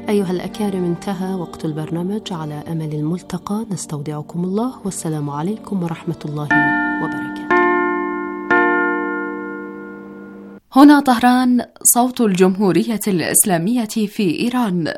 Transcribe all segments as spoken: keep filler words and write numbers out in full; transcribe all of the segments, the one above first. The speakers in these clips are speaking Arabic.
أيها الأكارم، انتهى وقت البرنامج. على أمل الملتقى نستودعكم الله، والسلام عليكم ورحمة الله وبركاته. هنا طهران، صوت الجمهورية الإسلامية في إيران.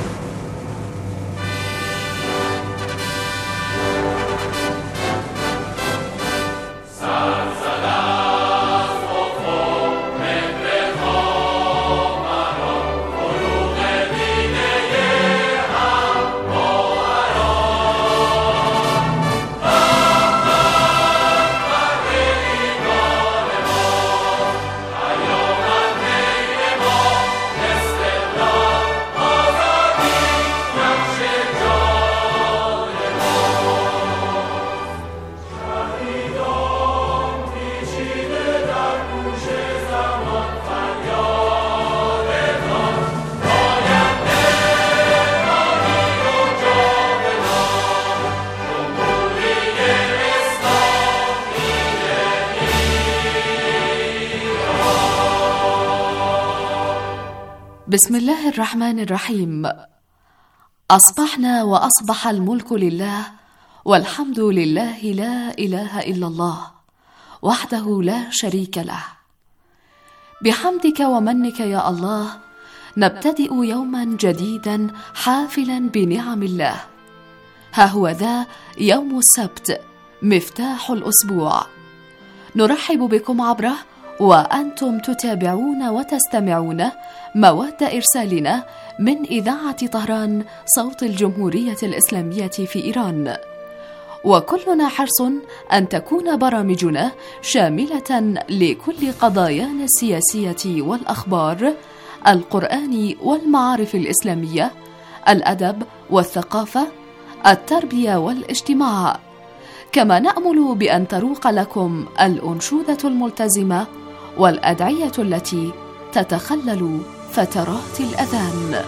بسم الله الرحمن الرحيم. أصبحنا وأصبح الملك لله، والحمد لله، لا إله إلا الله وحده لا شريك له. بحمدك ومنك يا الله نبتدئ يوما جديدا حافلا بنعم الله. ها هو ذا يوم السبت، مفتاح الأسبوع، نرحب بكم عبره وأنتم تتابعون وتستمعون مواد إرسالنا من إذاعة طهران، صوت الجمهورية الإسلامية في إيران. وكلنا حرص أن تكون برامجنا شاملة لكل قضايانا السياسية والأخبار، القرآن والمعارف الإسلامية، الأدب والثقافة، التربية والاجتماع. كما نأمل بأن تروق لكم الأنشودة الملتزمة والأدعية التي تتخلل فترات الأذان.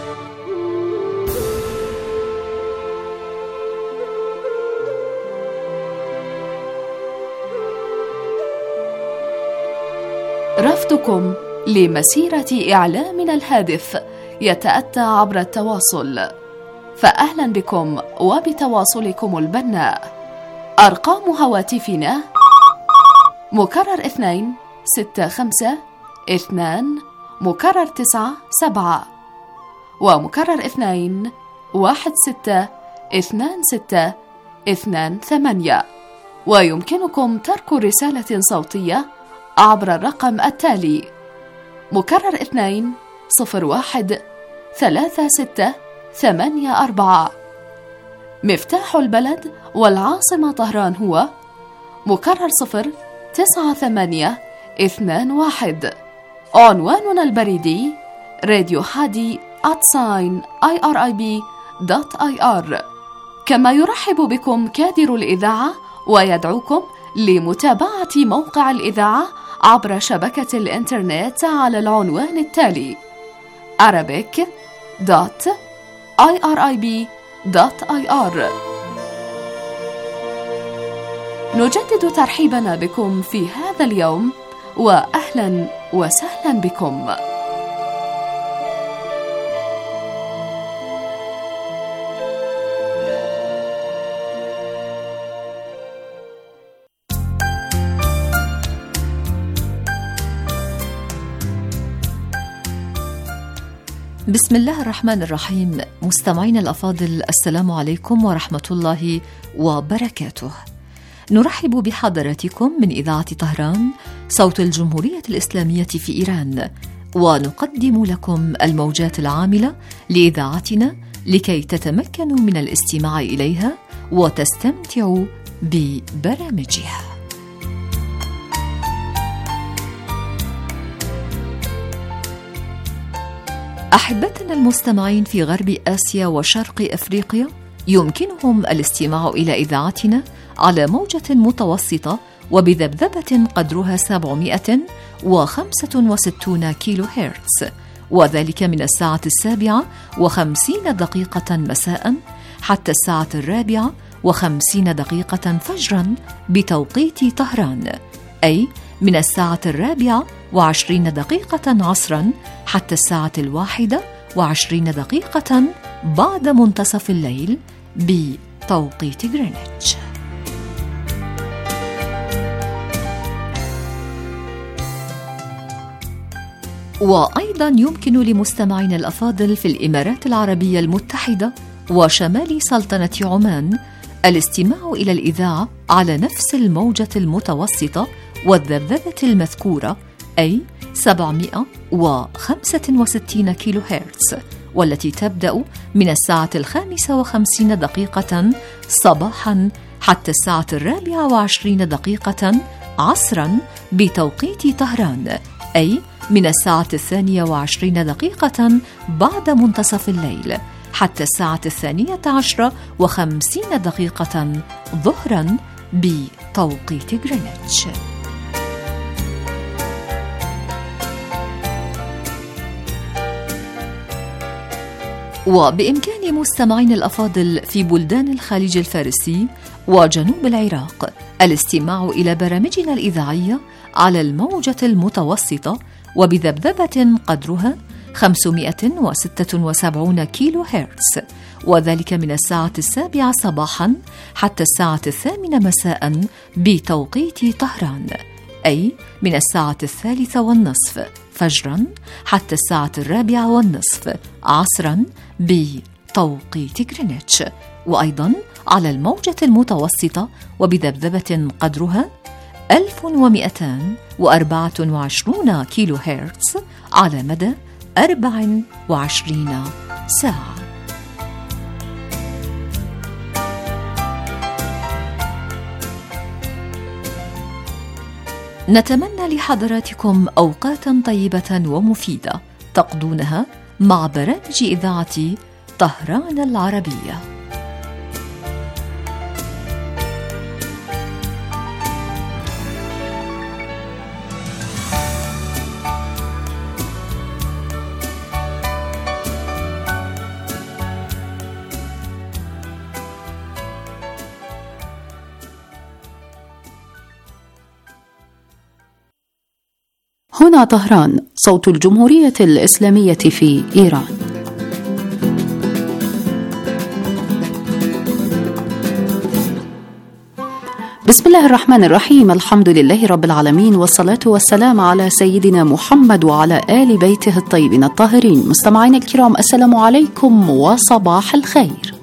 رفضكم لمسيرة إعلامنا الهادف يتأتى عبر التواصل، فأهلا بكم وبتواصلكم البناء. أرقام هواتفنا مكرر اثنين ستة خمسة اثنان مكرر تسعة سبعة، ومكرر اثنين واحد ستة اثنان ستة اثنان ثمانية. ويمكنكم ترك رسالة صوتية عبر الرقم التالي: مكرر اثنين صفر واحد ثلاثة ستة ثمانية أربعة. مفتاح البلد والعاصمة طهران هو مكرر صفر تسعة ثمانية اثنان واحد. عنواننا البريدي راديو حادي آت ساين آي آر آي بي دوت آي آر. كما يرحب بكم كادر الإذاعة ويدعوكم لمتابعة موقع الإذاعة عبر شبكة الإنترنت على العنوان التالي: arabic دوت آي آر آي بي دوت آي آر. نجدد ترحيبنا بكم في هذا اليوم، وأهلا وسهلا بكم. بسم الله الرحمن الرحيم. مستمعين الأفاضل، السلام عليكم ورحمة الله وبركاته. نرحب بحضراتكم من إذاعة طهران، صوت الجمهورية الإسلامية في إيران، ونقدم لكم الموجات العاملة لإذاعتنا لكي تتمكنوا من الاستماع إليها وتستمتعوا ببرامجها. أحبتنا المستمعين في غرب آسيا وشرق أفريقيا، يمكنهم الاستماع إلى إذاعتنا على موجة متوسطة وبذبذبة قدرها سبعمائة وخمسة وستين كيلو هرتز، وذلك من الساعة السابعة وخمسين دقيقة مساء حتى الساعة الرابعة وخمسين دقيقة فجرا بتوقيت طهران، أي من الساعة الرابعة وعشرين دقيقة عصرا حتى الساعة الواحدة وعشرين دقيقة بعد منتصف الليل بتوقيت غرينتش. وأيضا يمكن لمستمعينا الأفاضل في الإمارات العربية المتحدة وشمال سلطنة عمان الاستماع إلى الإذاعة على نفس الموجة المتوسطة والذبذبة المذكورة، أي سبعمائة وخمسة وستين كيلو هرتز، والتي تبدأ من الساعة الخامسة وخمسين دقيقة صباحا حتى الساعة الرابعة وعشرين دقيقة عصرا بتوقيت طهران، أي من الساعة الثانية وعشرين دقيقة بعد منتصف الليل حتى الساعة الثانية عشرة وخمسين دقيقة ظهرا بتوقيت غرينتش. وبإمكان مستمعين الأفاضل في بلدان الخليج الفارسي وجنوب العراق الاستماع إلى برامجنا الإذاعية على الموجة المتوسطة وبذبذبة قدرها خمسمائة وستة وسبعين كيلو هرتز، وذلك من الساعة السابعة صباحا حتى الساعة الثامنة مساء بتوقيت طهران، أي من الساعة الثالثة والنصف فجرا حتى الساعة الرابعة والنصف عصرا بتوقيت غرينتش، وأيضا على الموجة المتوسطة وبذبذبة قدرها ألف ومئتين وأربعة وعشرين كيلو هرتز على مدى أربع وعشرين ساعة. نتمنى لحضراتكم أوقاتا طيبة ومفيدة تقضونها مع برامج إذاعة طهران العربية. هنا طهران، صوت الجمهورية الإسلامية في إيران. بسم الله الرحمن الرحيم، الحمد لله رب العالمين، والصلاة والسلام على سيدنا محمد وعلى آل بيته الطيبين الطاهرين. مستمعين الكرام، السلام عليكم وصباح الخير.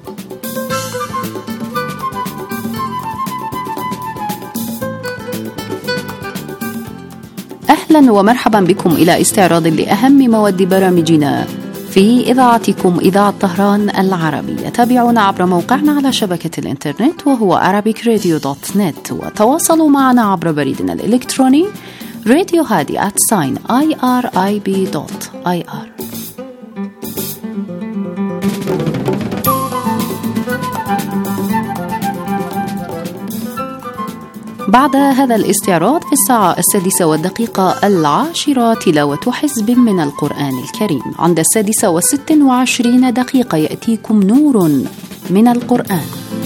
أهلا ومرحبا بكم إلى استعراض لأهم مواد برامجنا في إذاعتكم إذاعة طهران العربية. تابعونا عبر موقعنا على شبكة الإنترنت وهو arabic radio dot net، وتواصلوا معنا عبر بريدنا الإلكتروني راديو هادي at sign irib dot ir. بعد هذا الاستعراض في الساعة السادسة والدقيقة العاشرة تلاوة حزب من القرآن الكريم. عند السادسة وست وعشرين دقيقة يأتيكم نور من القرآن.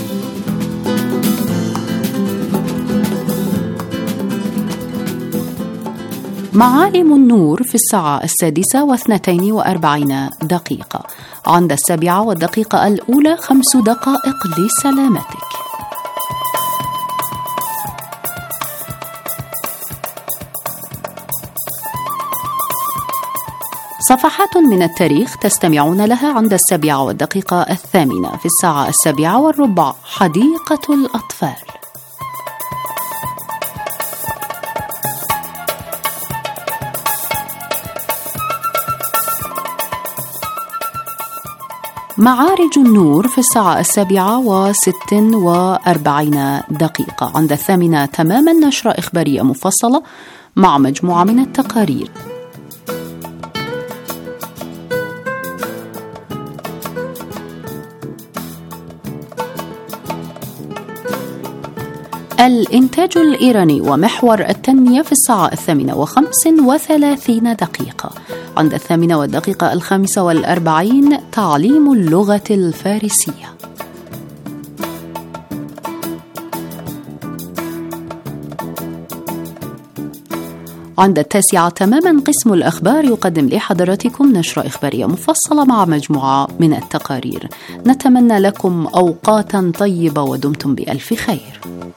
معالم النور في الساعة السادسة واثنتين وأربعين دقيقة. عند السابعة والدقيقة الأولى خمس دقائق لسلامتك. صفحات من التاريخ تستمعون لها عند السابعة والدقيقة الثامنة. في الساعة السابعة والربع حديقة الأطفال. معارج النور في الساعة السابعة وست وأربعين دقيقة. عند الثامنة تماما نشرة إخبارية مفصلة مع مجموعة من التقارير. الإنتاج الإيراني ومحور التنمية في الساعة الثامنة وخمس وثلاثين دقيقة. عند الثامنة والدقيقة الخامسة والأربعين تعليم اللغة الفارسية. عند التاسعة تماما قسم الأخبار يقدم لحضراتكم نشرة إخبارية مفصلة مع مجموعة من التقارير. نتمنى لكم أوقاتا طيبة ودمتم بألف خير.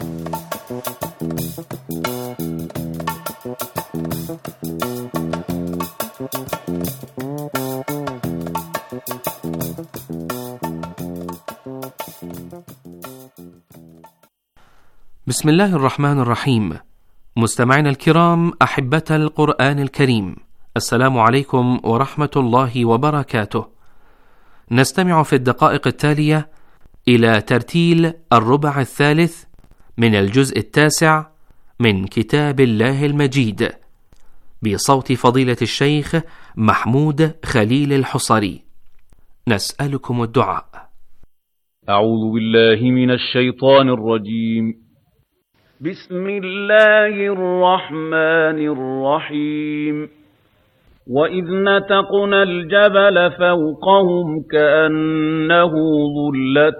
بسم الله الرحمن الرحيم. مستمعينا الكرام أحبة القرآن الكريم، السلام عليكم ورحمة الله وبركاته. نستمع في الدقائق التالية إلى ترتيل الربع الثالث من الجزء التاسع من كتاب الله المجيد بصوت فضيلة الشيخ محمود خليل الحصري. نسألكم الدعاء. أعوذ بالله من الشيطان الرجيم. بسم الله الرحمن الرحيم. وإذ نتقنا الجبل فوقهم كأنه ظلة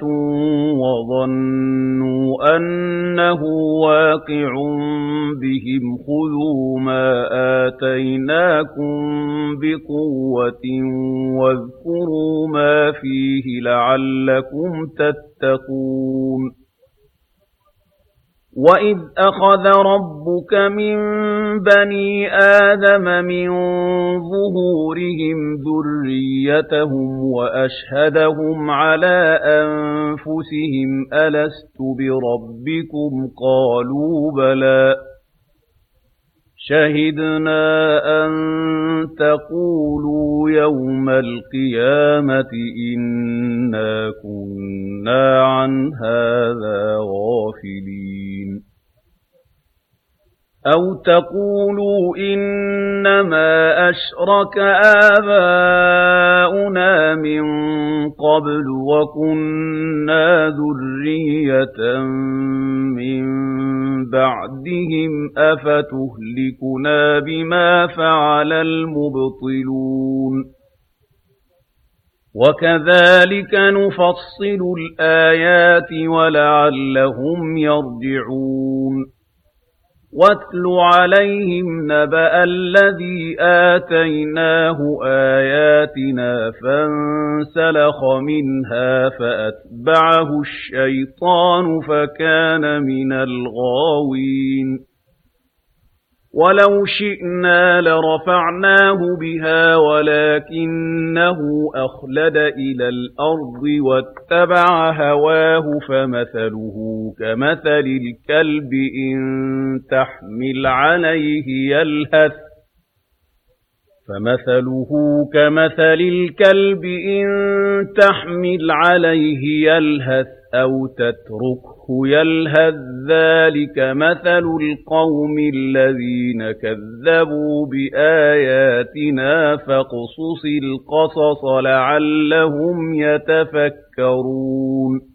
وظنوا أنه واقع بهم خذوا ما آتيناكم بقوة واذكروا ما فيه لعلكم تتقون. وَإِذْ أَخَذَ رَبُّكَ مِنْ بَنِي آدَمَ مِنْ ظُهُورِهِمْ ذُرِّيَّتَهُمْ وَأَشْهَدَهُمْ عَلَى أَنْفُسِهِمْ أَلَسْتُ بِرَبِّكُمْ قَالُوا بَلَى شَهِدْنَا أَنْ تَقُولُوا يَوْمَ الْقِيَامَةِ إِنَّا كُنَّا عَنْ هَذَا غَافِلِينَ. أَوْ تَقُولُوا إِنَّمَا أَشْرَكَ آبَاؤُنَا مِنْ قَبْلُ وَكُنَّا ذُرِّيَّةً مِنْ بَعْدِهِمْ أَفَتُهْلِكُنَا بِمَا فَعَلَ الْمُبْطِلُونَ. وَكَذَلِكَ نُفَصِّلُ الْآيَاتِ وَلَعَلَّهُمْ يَرْجِعُونَ. وَاتْلُ عَلَيْهِمْ نَبَأَ الَّذِي آتَيْنَاهُ آيَاتِنَا فَانسَلَخَ مِنْهَا فَأَتْبَعَهُ الشَّيْطَانُ فَكَانَ مِنَ الْغَاوِينَ. وَلَوْ شِئْنَا لَرَفَعْنَاهُ بِهَا وَلَكِنَّهُ أَخْلَدَ إِلَى الْأَرْضِ وَاتَّبَعَ هَوَاهُ فَمَثَلُهُ كَمَثَلِ الْكَلْبِ إِنْ تَحْمِلْ عَلَيْهِ يَلْهَثْ فَمَثَلُهُ كَمَثَلِ الْكَلْبِ إِنْ تَحْمِلْ عَلَيْهِ يَلْهَثْ أَوْ تَتْرُكْهُ يَلْهَثْ ذَلِكَ مَثَلُ الْقَوْمِ الَّذِينَ كَذَّبُوا بِآيَاتِنَا فَاقْصُصِ الْقَصَصَ لَعَلَّهُمْ يَتَفَكَّرُونَ.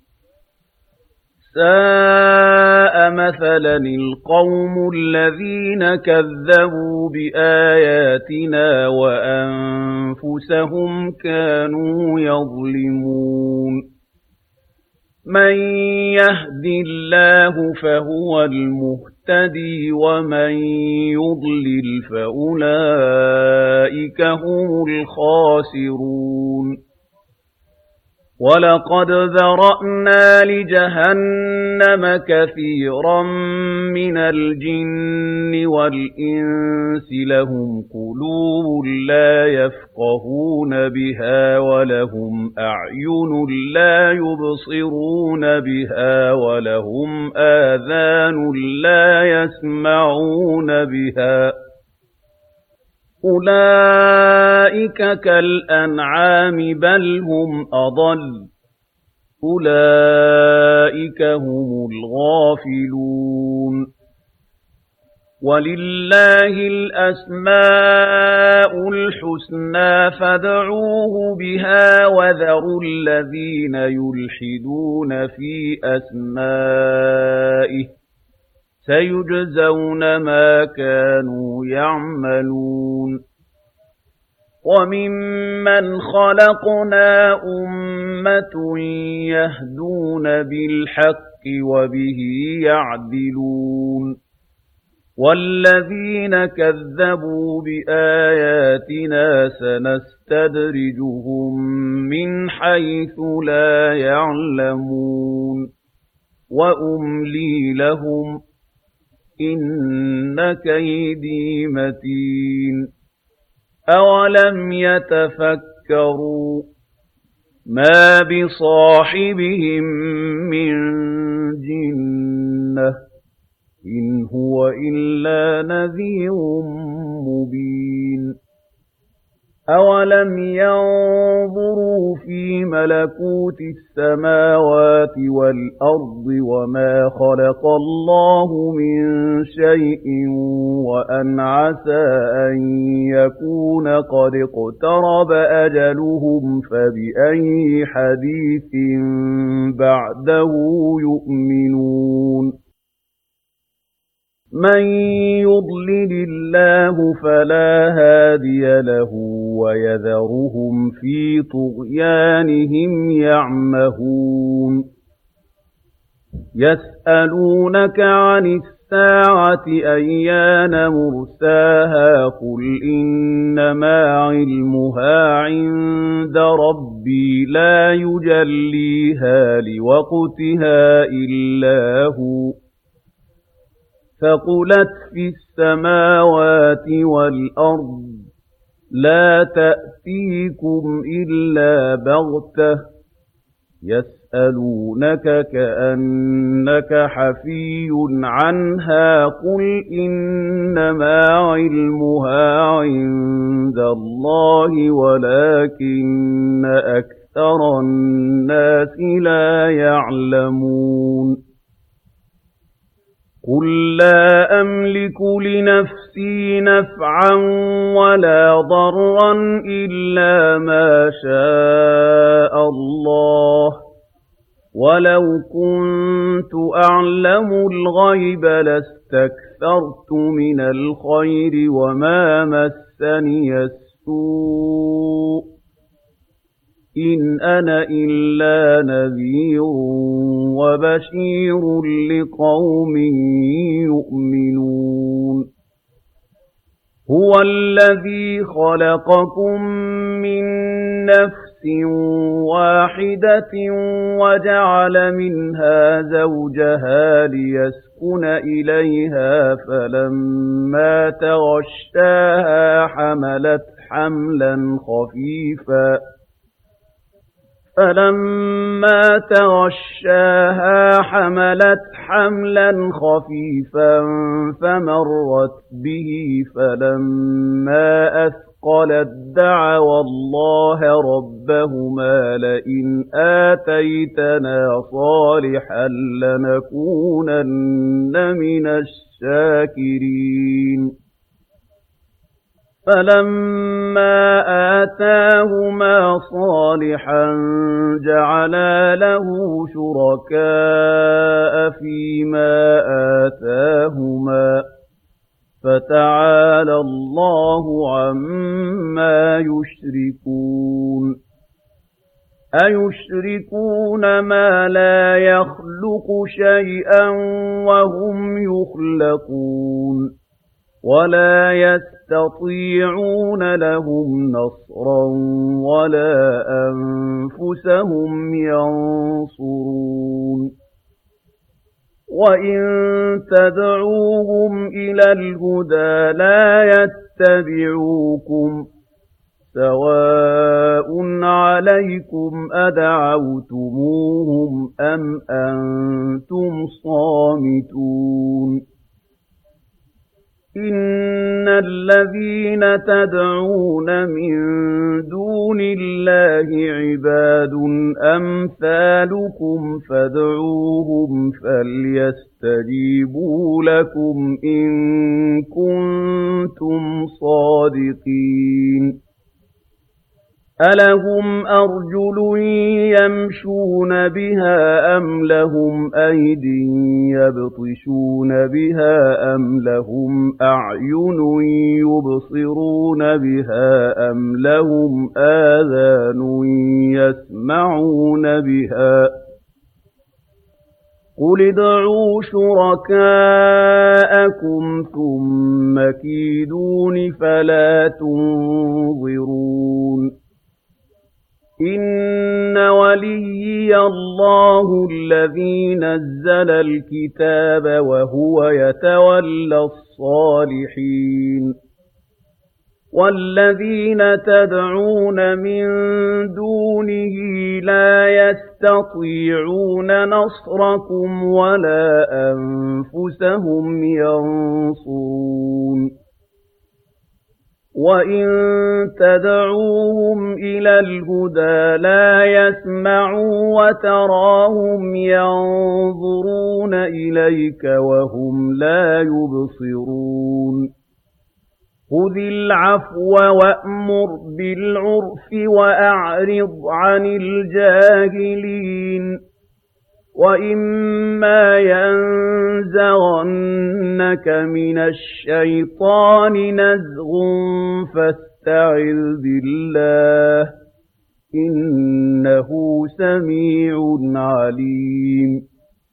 سَاءَ مَثَلًا الْقَوْمُ الَّذِينَ كَذَّبُوا بِآيَاتِنَا وَأَنفُسَهُمْ كَانُوا يَظْلِمُونَ. مَنْ يَهْدِ اللَّهُ فَهُوَ الْمُهْتَدِي وَمَنْ يُضْلِلْ فَأُولَئِكَ هُمُ الْخَاسِرُونَ. وَلَقَدْ ذَرَأْنَا لِجَهَنَّمَ كَثِيرًا مِنَ الْجِنِّ وَالْإِنسِ لَهُمْ قُلُوبٌ لَا يَفْقَهُونَ بِهَا وَلَهُمْ أَعْيُنٌ لَا يُبْصِرُونَ بِهَا وَلَهُمْ آذَانٌ لَا يَسْمَعُونَ بِهَا أُولَئِكَ كَالْأَنْعَامِ بَلْ هُمْ أَضَلُّ أُولَئِكَ هم الْغَافِلُونَ. وَلِلَّهِ الْأَسْمَاءُ الْحُسْنَى فَادْعُوهُ بِهَا وَذَرُوا الَّذِينَ يُلْحِدُونَ فِي أَسْمَائِهِ سَيُجْزَوْنَ مَا كَانُوا يَعْمَلُونَ. وَمِمَّنْ خَلَقْنَا أُمَّةٌ يَهْدُونَ بِالْحَقِّ وَبِهِ يَعْدِلُونَ وَالَّذِينَ كَذَّبُوا بِآيَاتِنَا سَنَسْتَدْرِجُهُم مِّنْ حَيْثُ لَا يَعْلَمُونَ وَأُمْلِي لَهُمْ إِنَّ كَيْدِي مَتِينٌ أَوَلَمْ يَتَفَكَّرُوا مَا بِصَاحِبِهِم مِّن جِنَّةٍ إِنْ هُوَ إِلَّا نَذِيرٌ مُّبِينٌ أَوَلَمْ يَنظُرُوا فِي مَلَكُوتِ السَّمَاوَاتِ وَالْأَرْضِ وَمَا خَلَقَ اللَّهُ مِن شَيْءٍ وَأَنْ عَسَىٰ أَن يَكُونَ قَدِ اقْتَرَبَ أَجَلُهُمْ فَبِأَيِّ حَدِيثٍ بَعْدَهُ يُؤْمِنُونَ مَن يُضْلِلِ اللَّهُ فَلَا هَادِيَ لَهُ وَيَذَرُهُمْ فِي طُغْيَانِهِمْ يَعْمَهُونَ يَسْأَلُونَكَ عَنِ السَّاعَةِ أَيَّانَ مُرْسَاهَا قُلْ إِنَّمَا عِلْمُهَا عِندَ رَبِّي لَا يُجَلِّيهَا لِوَقْتِهَا إِلَّا هُوَ ثَقُلَتْ فِي السَّمَاوَاتِ وَالْأَرْضِ لَا تَأْتِيكُمْ إِلَّا بَغْتَةً يَسْأَلُونَكَ كَأَنَّكَ حَفِيٌّ عَنْهَا قُلْ إِنَّمَا عِلْمُهَا عِندَ اللَّهِ وَلَكِنَّ أَكْثَرَ النَّاسِ لَا يَعْلَمُونَ قُل لَّا أَمْلِكُ لِنَفْسِي نَفْعًا وَلَا ضَرًّا إِلَّا مَا شَاءَ اللَّهُ وَلَوْ كُنتُ أَعْلَمُ الْغَيْبَ لَاسْتَكْثَرْتُ مِنَ الْخَيْرِ وَمَا مَسَّنِيَ السُّوءُ إِنْ أَنَا إِلَّا نَذِيرٌ وَبَشِيرٌ لِقَوْمٍ يُؤْمِنُونَ هُوَ الَّذِي خَلَقَكُم مِّن نَّفْسٍ وَاحِدَةٍ وَجَعَلَ مِنْهَا زَوْجَهَا لِيَسْكُنَ إِلَيْهَا فَلَمَّا تَغَشَّاهَا حَمَلَتْ حَمْلًا خَفِيفًا فَلَمَّا تَغَشَّاهَا حَمَلَتْ حَمْلًا خَفِيفًا فَمَرَّتْ بِهِ فَلَمَّا أَثْقَلَت دَّعَوَا اللَّهَ رَبَّهُمَا لَئِنْ آتَيْتَنَا صَالِحًا لَّنَكُونَنَّ مِنَ الشَّاكِرِينَ فَلَمَّا آتَاهُمَا صَالِحًا جَعَلَا لَهُ شُرَكَاءَ فِيمَا آتَاهُمَا فَتَعَالَى اللَّهُ عَمَّا يُشْرِكُونَ أَيُشْرِكُونَ مَا لَا يَخْلُقُ شَيْئًا وَهُمْ يُخْلَقُونَ وَلَا يَسْتَطِيعُونَ لَهُمْ نَصْرًا وَلَا أَنفُسَهُمْ يَنصُرُونَ وَإِن تَدْعُوهُمْ إِلَى الْهُدَىٰ لَا يَتَّبِعُوكُمْ سَوَاءٌ عَلَيْكُمْ أَدَعَوْتُمُوهُمْ أَمْ أَنتُمْ صَامِتُونَ إِنَّ الَّذِينَ تَدْعُونَ مِن دُونِ اللَّهِ عِبَادٌ أَمْثَالُكُمْ فَادْعُوهُمْ فَلْيَسْتَجِيبُوا لَكُمْ إِن كُنتُمْ صَادِقِينَ أَلَهُمْ أَرْجُلٌ يَمْشُونَ بِهَا أَمْ لَهُمْ أَيْدٍ يَبْطِشُونَ بِهَا أَمْ لَهُمْ أَعْيُنٌ يُبْصِرُونَ بِهَا أَمْ لَهُمْ آذَانٌ يَسْمَعُونَ بِهَا قُلِ ادْعُوا شُرَكَاءَكُمْ ثُمَّ كِيدُونِ فَلَا تُنظِرُونِ إِنَّ وَلِيِّيَ اللَّهُ الَّذِي نَزَّلَ الْكِتَابَ وَهُوَ يَتَوَلَّى الصَّالِحِينَ وَالَّذِينَ تَدْعُونَ مِن دُونِهِ لَا يَسْتَطِيعُونَ نَصْرَكُمْ وَلَا أَنفُسَهُمْ يَنصُرُونَ وَإِن تَدْعُوهُمْ إِلَى الْهُدَىٰ لَا يَسْمَعُوا وَتَرَاهُمْ يَنظُرُونَ إِلَيْكَ وَهُمْ لَا يُبْصِرُونَ خُذِ الْعَفْوَ وَأْمُرْ بِالْعُرْفِ وَأَعْرِضْ عَنِ الْجَاهِلِينَ وَإِمَّا يَنزَغَنَّكَ مِنَ الشَّيْطَانِ نَزْغٌ فَاسْتَعِذْ بِاللَّهِ ۖ إِنَّهُ سَمِيعٌ عَلِيمٌ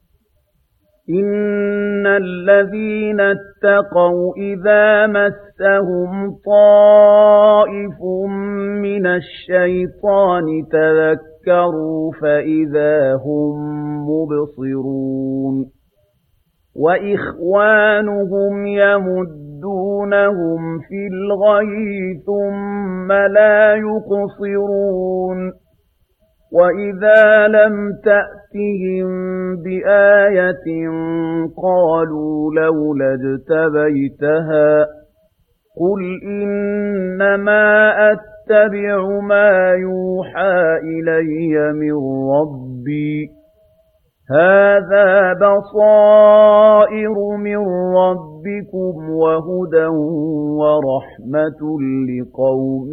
إِنَّ الَّذِينَ اتَّقَوْا إِذَا مَسَّهُمْ طَائِفٌ مِّنَ الشَّيْطَانِ تَذَكَّرُوا فَإِذَا هُم مُّبْصِرُونَ وَإِخْوَانُهُمْ يَمُدُّونَهُمْ فِي الْغَيِّ ثُمَّ لَا يُقْصِرُونَ وَإِذَا لَمْ تَأْتِهِم بِآيَةٍ قَالُوا لَوْلَا اجْتَبَيْتَهَا قُلْ إِنَّمَا أَتَّبِعُ مَا يُوحَىٰ إِلَيَّ مِن رَّبِّي هَٰذَا بَصَائِرُ مِن رَّبِّكُمْ وَهُدًى وَرَحْمَةٌ لِّقَوْمٍ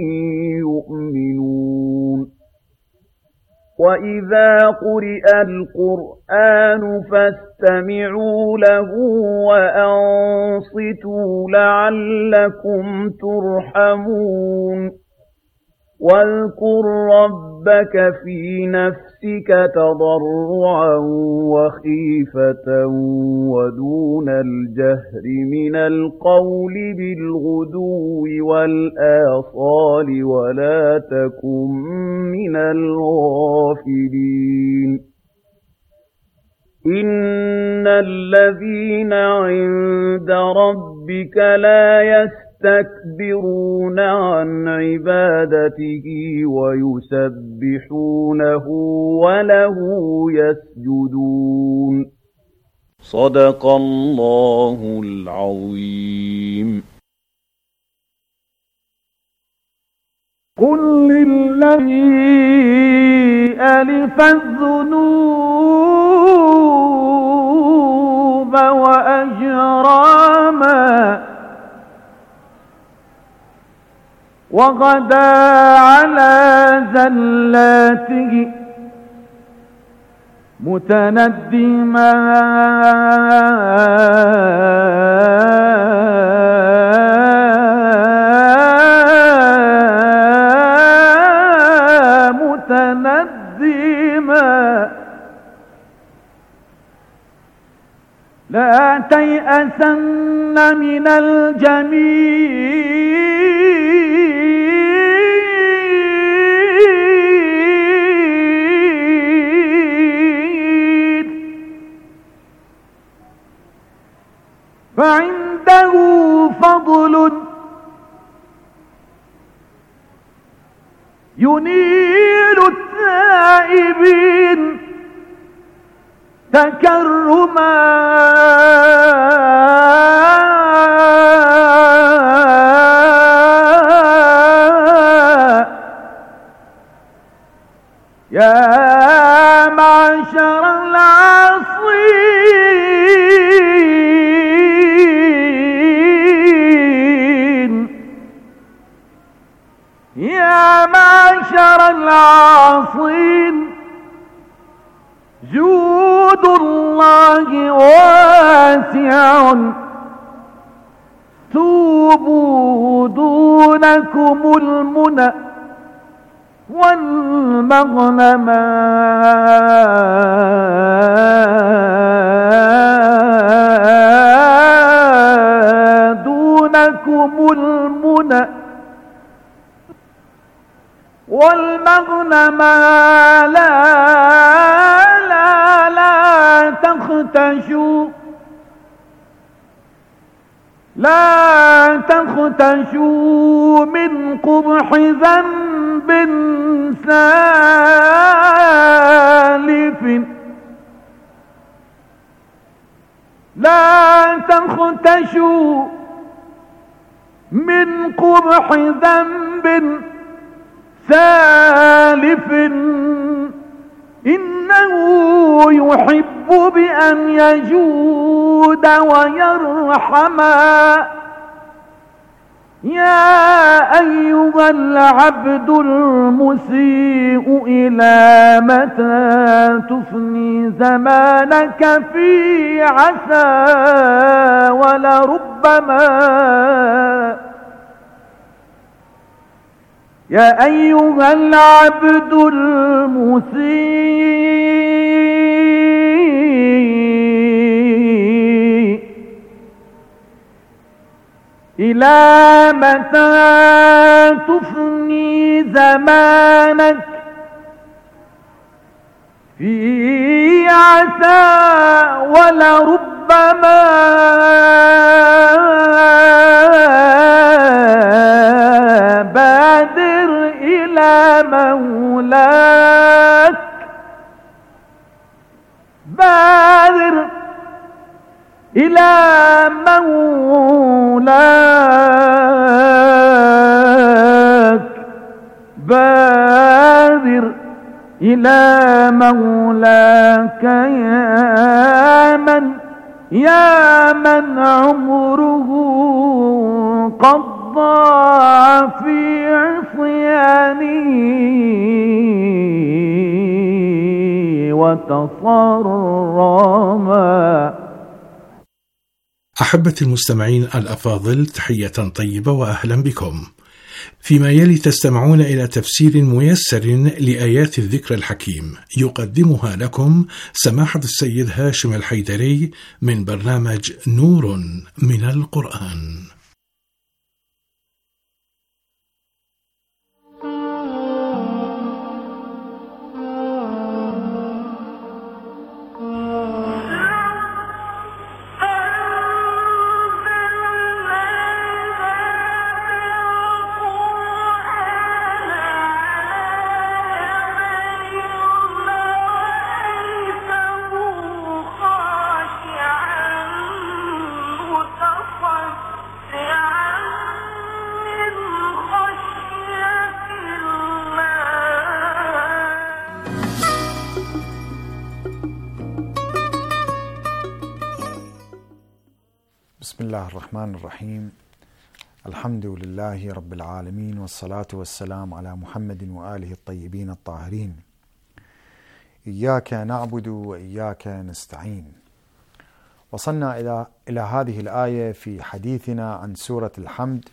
يُؤْمِنُونَ وَإِذَا قُرِئَ الْقُرْآنُ فَاسْتَمِعُوا لَهُ وَأَنصِتُوا لَعَلَّكُمْ تُرْحَمُونَ وَاذْكُر رَّبَّكَ فِي نَفْسِكَ تَضَرُّعًا وَخِيفَةً وَدُونَ الْجَهْرِ مِنَ الْقَوْلِ بِالْغُدُوِّ وَالْآصَالِ وَلَا تَكُن مِّنَ الْغَافِلِينَ إِنَّ الَّذِينَ عِندَ رَبِّكَ لَا يَسْتَكْبِرُونَ عَنْ عِبَادَتِهِ وَيُسَبِّحُونَهُ وَلَهُ يَسْجُدُونَ صدق الله العظيم. قل للذي ألف الذنوب وأجراما وغدا على زلاته متندما متندما لا تيأسن من الجميل فعنده فضل ينيل التائبين تكرما يا معشر العاصين يا معشر العاصين جود الله واسع توبوا دونكم المنى والمغنم دونكم المنى والمغنم لا لا لا تختشوا لا تختشوا من قبح ذنب سالف لا تختشوا من قبح ذنب سالف إنه يحب بأن يجود ويرحما يا أيها العبد المسيء إلى متى تفني زمانك في عسى ولربما يا أيها العبد المسيء إلى متى تفني زمانك في عسى ولربما بادر إلى مولاك بادر إلى مولاك بادر إلى مولاك يا من يا من عمره قد ضاع في عصيانه وتصرما. أحبة المستمعين الأفاضل، تحية طيبة وأهلا بكم. فيما يلي تستمعون إلى تفسير ميسر لآيات الذكر الحكيم يقدمها لكم سماحة السيد هاشم الحيدري من برنامج نور من القرآن. بسم الله الرحمن الرحيم. الحمد لله رب العالمين، والصلاة والسلام على محمد وآله الطيبين الطاهرين. إياك نعبد وإياك نستعين. وصلنا إلى إلى هذه الآية في حديثنا عن سورة الحمد،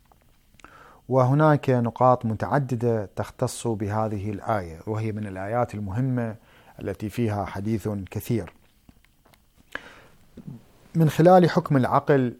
وهناك نقاط متعددة تختص بهذه الآية، وهي من الآيات المهمة التي فيها حديث كثير. من خلال حكم العقل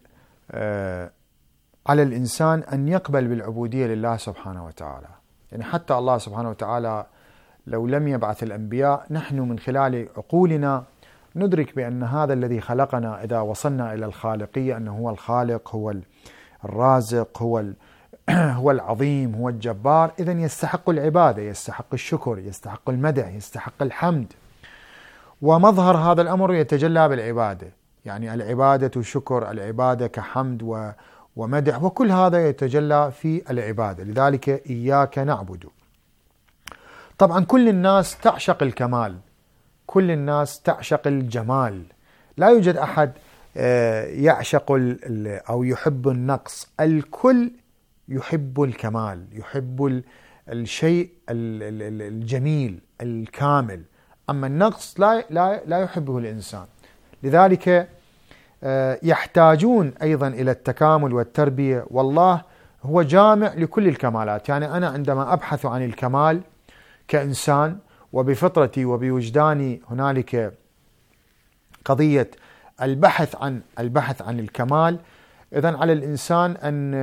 على الإنسان أن يقبل بالعبودية لله سبحانه وتعالى. يعني حتى الله سبحانه وتعالى لو لم يبعث الأنبياء، نحن من خلال عقولنا ندرك بأن هذا الذي خلقنا، إذا وصلنا إلى الخالقية، أنه هو الخالق، هو الرازق، هو هو العظيم، هو الجبار، إذن يستحق العبادة، يستحق الشكر، يستحق المدح، يستحق الحمد. ومظهر هذا الأمر يتجلى بالعبادة، يعني العبادة شكر، العبادة كحمد ومدح، وكل هذا يتجلى في العبادة. لذلك إياك نعبد. طبعا كل الناس تعشق الكمال، كل الناس تعشق الجمال، لا يوجد أحد يعشق أو يحب النقص، الكل يحب الكمال، يحب الشيء الجميل الكامل. أما النقص لا لا لا يحبه الإنسان. لذلك يحتاجون أيضا إلى التكامل والتربية، والله هو جامع لكل الكمالات. يعني أنا عندما أبحث عن الكمال كإنسان وبفطرتي وبوجداني هنالك قضية البحث عن البحث عن الكمال، إذن على الإنسان أن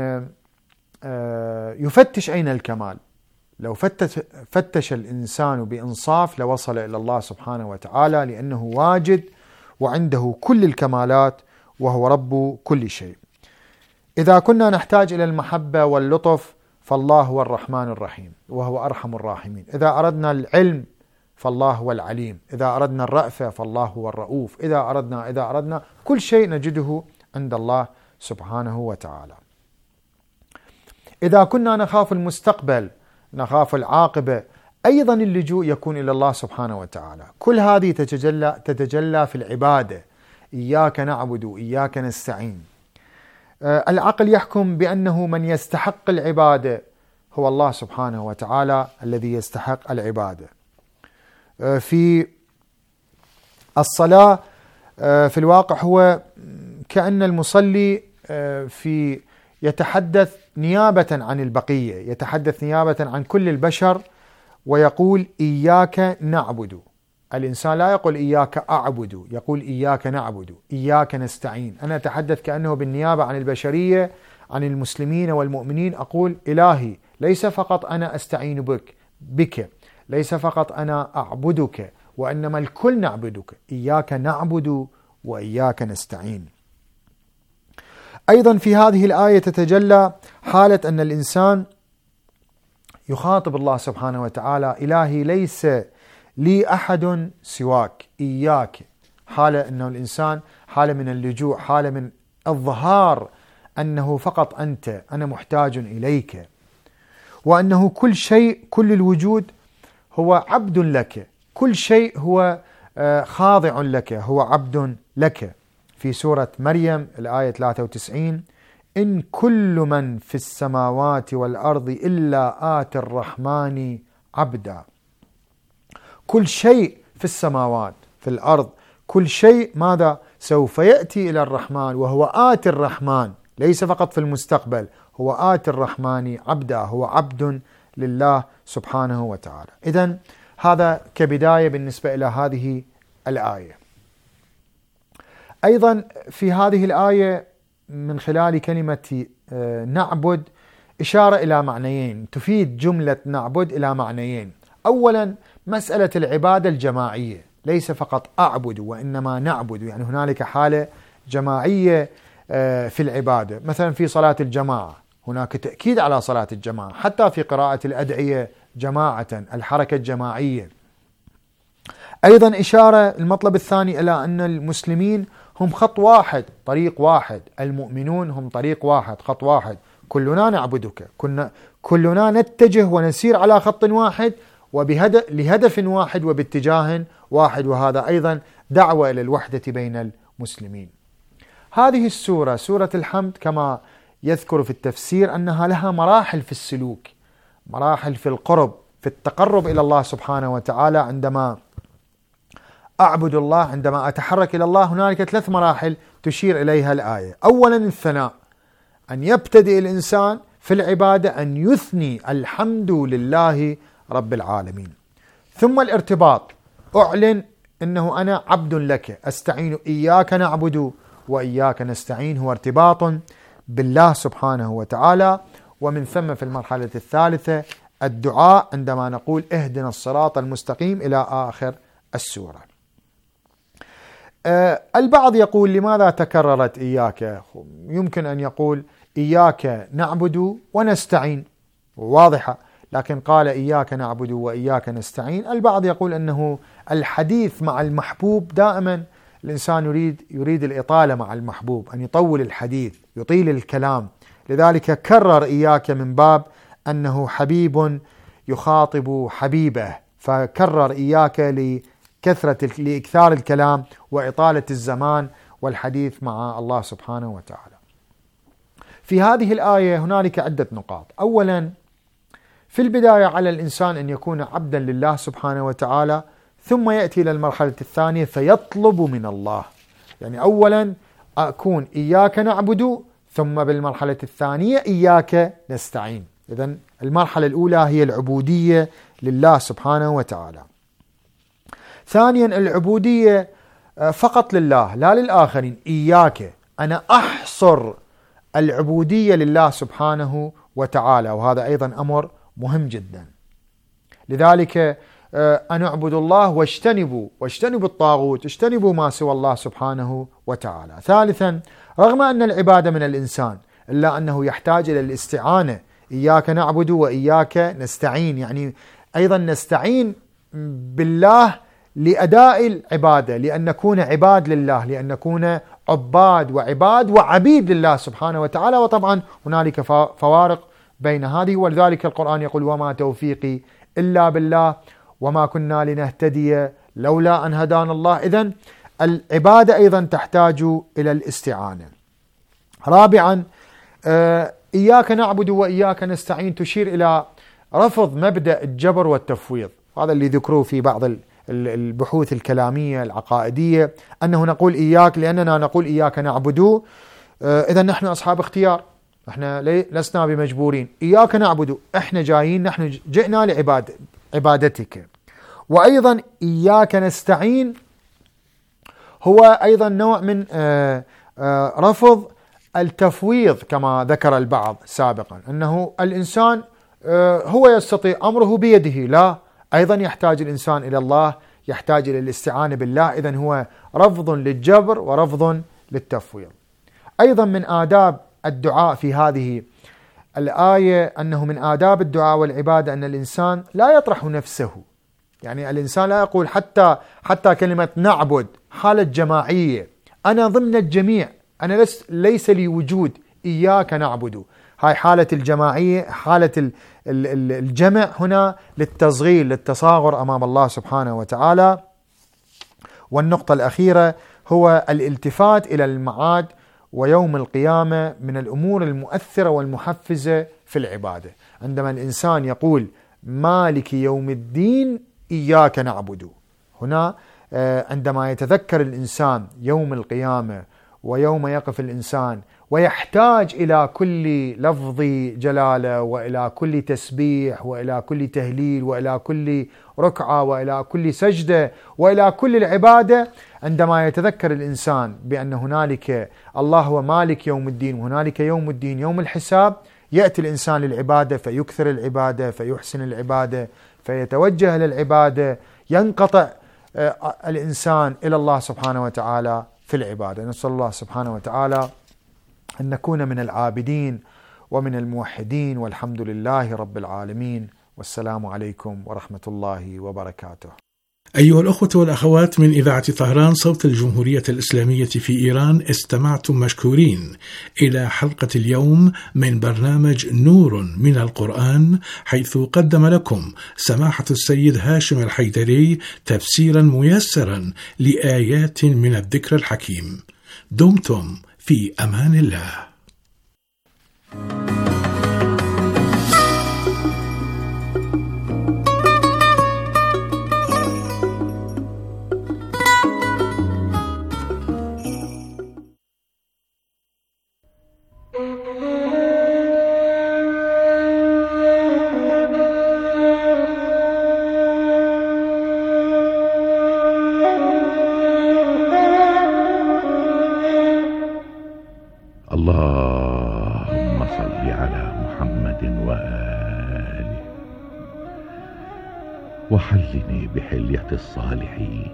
يفتش أين الكمال. لو فتش, فتش الإنسان بإنصاف لوصل إلى الله سبحانه وتعالى، لأنه واجد وعنده كل الكمالات وهو رب كل شيء. إذا كنا نحتاج إلى المحبة واللطف فالله هو الرحمن الرحيم وهو أرحم الراحمين. إذا أردنا العلم فالله هو العليم. إذا أردنا الرأفة فالله هو الرؤوف. إذا أردنا إذا أردنا كل شيء نجده عند الله سبحانه وتعالى. إذا كنا نخاف المستقبل، نخاف العاقبة، أيضا اللجوء يكون إلى الله سبحانه وتعالى. كل هذه تتجلى تتجلى في العبادة. إياك نعبد وإياك نستعين. أه العقل يحكم بأنه من يستحق العبادة هو الله سبحانه وتعالى الذي يستحق العبادة. أه في الصلاة أه في الواقع هو كأن المصلي أه في يتحدث نيابة عن البقية، يتحدث نيابة عن كل البشر ويقول إياك نعبد. الإنسان لا يقول إياك أعبد، يقول إياك نعبد، إياك نستعين. أنا أتحدث كأنه بالنيابة عن البشرية، عن المسلمين والمؤمنين. أقول إلهي ليس فقط أنا أستعين بك بك ليس فقط أنا أعبدك، وإنما الكل نعبدك. إياك نعبد وإياك نستعين. أيضا في هذه الآية تتجلى حالة أن الإنسان يخاطب الله سبحانه وتعالى: إلهي ليس لي أحد سواك، إياك. حالة أنه الإنسان حالة من اللجوء، حالة من الظهار أنه فقط أنت، أنا محتاج إليك، وأنه كل شيء كل الوجود هو عبد لك، كل شيء هو خاضع لك، هو عبد لك. في سورة مريم الآية ثلاثة وتسعين: إن كل من في السماوات والأرض إلا آتي الرحمن عبدا. كل شيء في السماوات في الأرض، كل شيء ماذا سوف يأتي إلى الرحمن، وهو آتي الرحمن ليس فقط في المستقبل، هو آتي الرحمن عبدا، هو عبد لله سبحانه وتعالى. إذن هذا كبداية بالنسبة إلى هذه الآية. أيضا في هذه الآية من خلال كلمة نعبد إشارة إلى معنيين، تفيد جملة نعبد إلى معنيين. أولا مسألة العبادة الجماعية، ليس فقط أعبد وإنما نعبد، يعني هنالك حالة جماعية في العبادة. مثلا في صلاة الجماعة هناك تأكيد على صلاة الجماعة، حتى في قراءة الأدعية جماعة، الحركة الجماعية. أيضا إشارة المطلب الثاني إلى أن المسلمين هم خط واحد، طريق واحد، المؤمنون هم طريق واحد، خط واحد، كلنا نعبدك، كنا كلنا نتجه ونسير على خط واحد وبهدف لهدف واحد وباتجاه واحد، وهذا أيضا دعوة إلى الوحدة بين المسلمين. هذه السورة سورة الحمد كما يذكر في التفسير أنها لها مراحل في السلوك، مراحل في القرب، في التقرب إلى الله سبحانه وتعالى. عندما أعبد الله، عندما أتحرك إلى الله، هنالك ثلاث مراحل تشير إليها الآية. أولا الثناء، أن يبتدئ الإنسان في العبادة أن يثني الحمد لله رب العالمين. ثم الارتباط، أعلن أنه أنا عبد لك، أستعين، إياك نعبد وإياك نستعين، هو ارتباط بالله سبحانه وتعالى. ومن ثم في المرحلة الثالثة الدعاء، عندما نقول اهدنا الصراط المستقيم إلى آخر السورة. أه البعض يقول لماذا تكررت إياك؟ يمكن أن يقول إياك نعبد ونستعين، واضحة، لكن قال إياك نعبد وإياك نستعين. البعض يقول أنه الحديث مع المحبوب دائما الإنسان يريد يريد الإطالة مع المحبوب، أن يطول الحديث، يطيل الكلام، لذلك كرر إياك من باب أنه حبيب يخاطب حبيبه، فكرر إياك لكثرة لإكثار الكلام وإطالة الزمان والحديث مع الله سبحانه وتعالى. في هذه الآية هنالك عدة نقاط. أولا في البداية على الإنسان أن يكون عبدا لله سبحانه وتعالى، ثم يأتي إلى المرحلة الثانية فيطلب من الله. يعني أولا أكون إياك نعبد، ثم بالمرحلة الثانية إياك نستعين. إذن المرحلة الأولى هي العبودية لله سبحانه وتعالى. ثانيا العبودية فقط لله لا للآخرين. إياك، أنا أحصر العبودية لله سبحانه وتعالى، وهذا أيضا أمر مهم جدا. لذلك أن اعبدوا الله واجتنبوا واجتنبوا الطاغوت، اجتنبوا ما سوى الله سبحانه وتعالى. ثالثا رغم أن العبادة من الإنسان إلا أنه يحتاج إلى الاستعانة. إياك نعبد وإياك نستعين، يعني أيضا نستعين بالله لأداء العبادة، لأن نكون عباد لله، لأن نكون عباد وعباد وعبيد لله سبحانه وتعالى. وطبعا هنالك فوارق بين هذه، ولذلك القرآن يقول وما توفيقي إلا بالله وما كنا لنهتدي لولا أن هدانا الله. إذن العبادة أيضا تحتاج إلى الاستعانة. رابعا إياك نعبد وإياك نستعين تشير إلى رفض مبدأ الجبر والتفويض، هذا اللي ذكروه في بعض البحوث الكلامية العقائدية، أنه نقول إياك لأننا نقول إياك نعبد، إذن نحن أصحاب اختيار، احنا لسنا بمجبورين. إياك نعبد، احنا جايين، نحن جئنا لعبادة عبادتك. وأيضا إياك نستعين هو أيضا نوع من رفض التفويض كما ذكر البعض سابقا، أنه الإنسان هو يستطيع أمره بيده، لا، أيضا يحتاج الإنسان إلى الله، يحتاج إلى الاستعانة بالله. إذن هو رفض للجبر ورفض للتفويض. أيضا من آداب الدعاء في هذه الآية أنه من آداب الدعاء والعبادة أن الإنسان لا يطرح نفسه، يعني الإنسان لا يقول حتى حتى كلمة نعبد حالة جماعية، أنا ضمن الجميع، أنا ليس لي وجود، إياك نعبد، هاي حالة الجماعية، حالة الجمع هنا للتصغير للتصاغر أمام الله سبحانه وتعالى. والنقطة الأخيرة هو الالتفات إلى المعاد ويوم القيامة من الأمور المؤثرة والمحفزة في العبادة. عندما الإنسان يقول مالك يوم الدين إياك نعبد، هنا عندما يتذكر الإنسان يوم القيامة ويوم يقف الإنسان ويحتاج إلى كل لفظ جلالة وإلى كل تسبيح وإلى كل تهليل وإلى كل ركعة وإلى كل سجدة وإلى كل العبادة، عندما يتذكر الإنسان بأن هنالك الله هو مالك يوم الدين وهنالك يوم الدين يوم الحساب، يأتي الإنسان للعبادة فيكثر العبادة فيحسن العبادة فيتوجه للعبادة، ينقطع الإنسان إلى الله سبحانه وتعالى في العبادة. نسأل الله سبحانه وتعالى أن نكون من العابدين ومن الموحدين، والحمد لله رب العالمين، والسلام عليكم ورحمة الله وبركاته. أيها الأخوة والأخوات من إذاعة طهران صوت الجمهورية الإسلامية في إيران، استمعتم مشكورين إلى حلقة اليوم من برنامج نور من القرآن، حيث قدم لكم سماحة السيد هاشم الحيدري تفسيرا ميسرا لآيات من الذكر الحكيم. دمتم في أمان الله. اللهم صل على محمد وآله وحلني بحلية الصالحين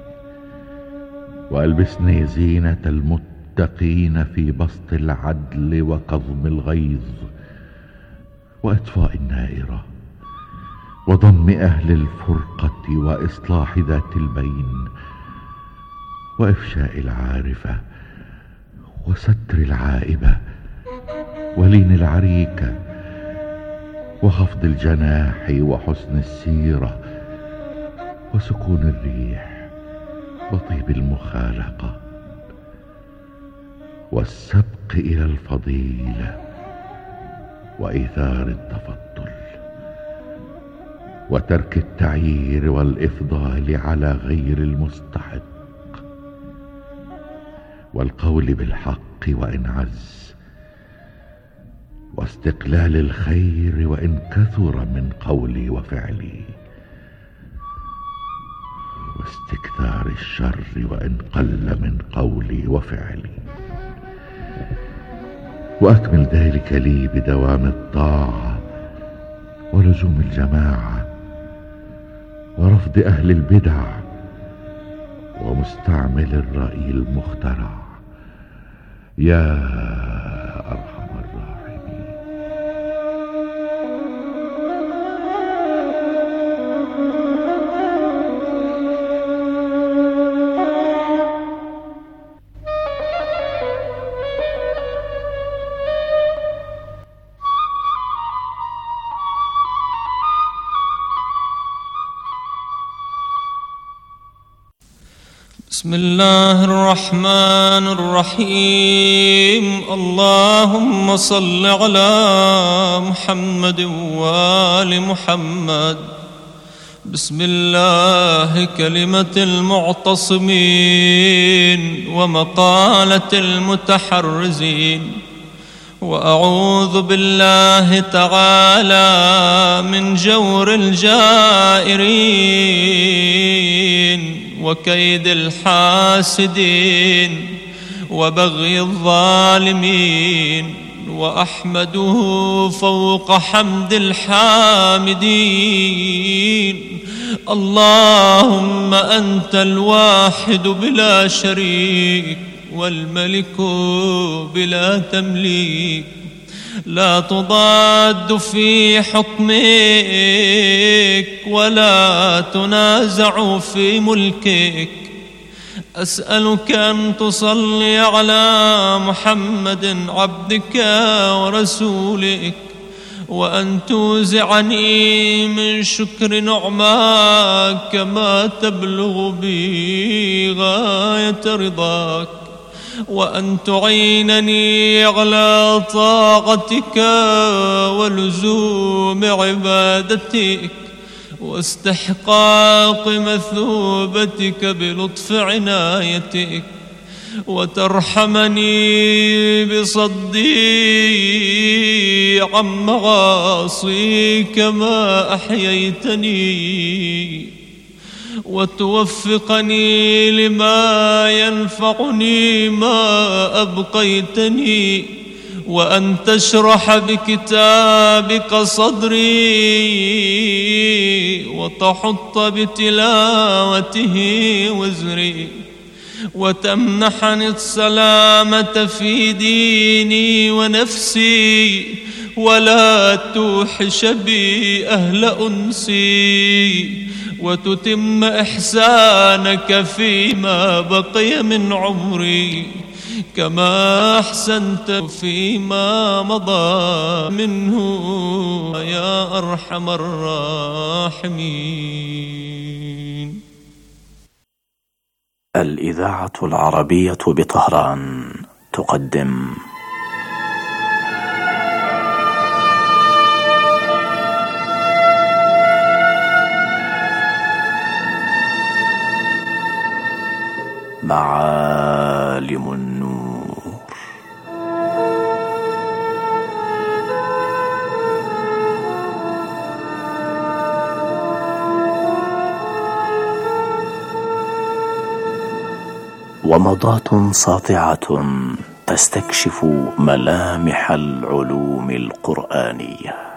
وألبسني زينة المتقين في بسط العدل وكظم الغيظ وإطفاء النائرة وضم أهل الفرقة وإصلاح ذات البين وإفشاء العارفة وستر العائبة ولين العريكة وخفض الجناح وحسن السيرة وسكون الريح وطيب المخالقة والسبق إلى الفضيلة وإيثار التفضل وترك التعيير والإفضال على غير المستحق والقول بالحق وإن عز واستقلال الخير وإن كثر من قولي وفعلي، واستكثار الشر وإن قل من قولي وفعلي. وأكمل ذلك لي بدوام الطاعة ولزوم الجماعة ورفض أهل البدع ومستعمل الرأي المخترع، يا أرحم الراحمين. بسم الله الرحمن الرحيم. اللهم صل على محمد وآل محمد. بسم الله كلمة المعتصمين ومقالة المتحرزين، وأعوذ بالله تعالى من جور الجائرين وكيد الحاسدين وبغي الظالمين، وأحمده فوق حمد الحامدين. اللهم أنت الواحد بلا شريك والملك بلا تمليك، لا تضاد في حكمك ولا تنازع في ملكك. أسألك أن تصلي على محمد عبدك ورسولك، وأن توزعني من شكر نعماك ما تبلغ بي غاية رضاك، وأن تعينني على طاعتك ولزوم عبادتك واستحقاق مثوبتك بلطف عنايتك، وترحمني بصدي عن معاصيك ما أحييتني، وتوفقني لما ينفعني ما أبقيتني، وأن تشرح بكتابك صدري وتحط بتلاوته وزري، وتمنحني السلامة في ديني ونفسي، ولا توحش بي أهل أنسي، وتتم إحسانك فيما بقي من عمري كما أحسنت فيما مضى منه يا أرحم الراحمين. الإذاعة العربية بطهران تقدم معالم النور. ومضات ساطعة تستكشف ملامح العلوم القرآنية.